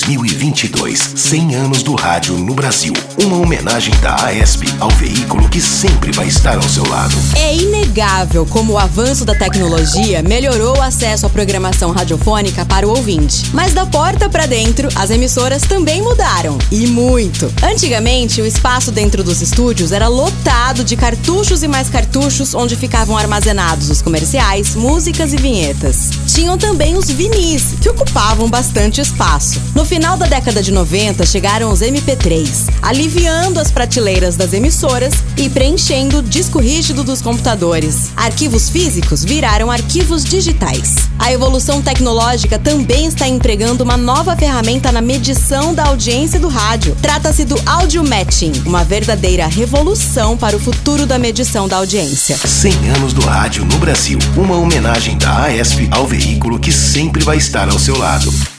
2022, 100 anos do rádio no Brasil. Uma homenagem da AESP ao veículo que sempre vai estar ao seu lado. É inegável como o avanço da tecnologia melhorou o acesso à programação radiofônica para o ouvinte. Mas da porta para dentro, as emissoras também mudaram. E muito! Antigamente, o espaço dentro dos estúdios era lotado de cartuchos e mais cartuchos onde ficavam armazenados os comerciais, músicas e vinhetas. Tinham também os vinis, que ocupavam bastante espaço. No final da década de 90, chegaram os MP3, aliviando as prateleiras das emissoras e preenchendo o disco rígido dos computadores. Arquivos físicos viraram arquivos digitais. A evolução tecnológica também está empregando uma nova ferramenta na medição da audiência do rádio. Trata-se do Audio Matching, uma verdadeira revolução para o futuro da medição da audiência. 100 anos do rádio no Brasil. Uma homenagem da AESP ao veículo que sempre vai estar ao seu lado.